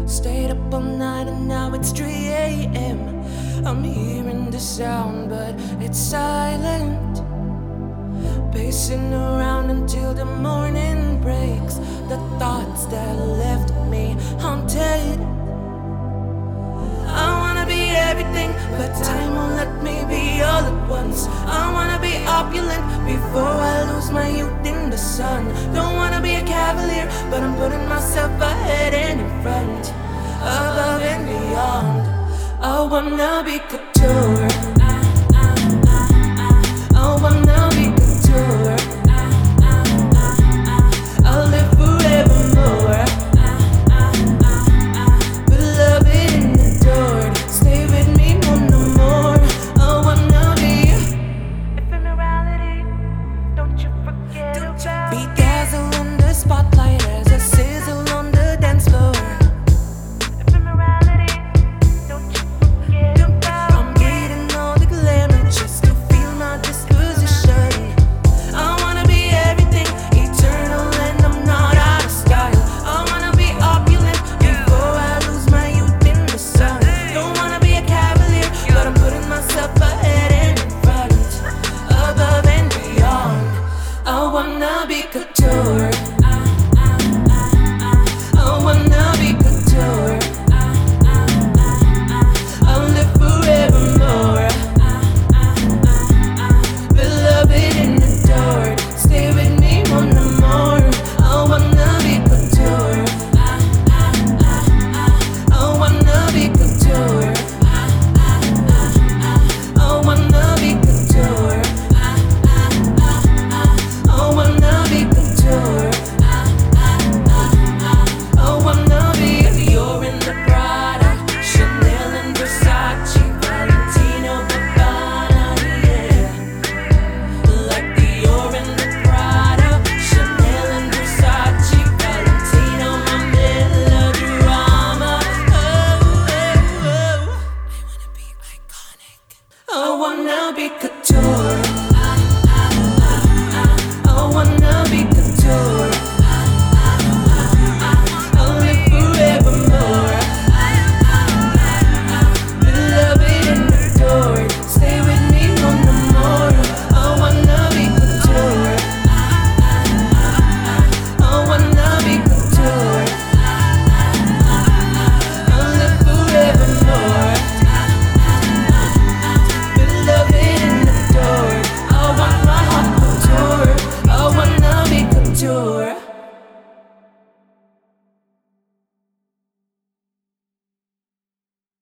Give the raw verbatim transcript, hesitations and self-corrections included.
Stayed up all night and now it's three a m I'm hearing the sound, but it's silent. Pacing around until the morning breaks. The thoughts that left me haunted. I wanna be everything, but time won't let me be all at once. I wanna be opulent before I lose my youth in the sun. Don't wanna be a cavalier, but I'm putting myself ahead and in front, above and beyond. I wanna be couture.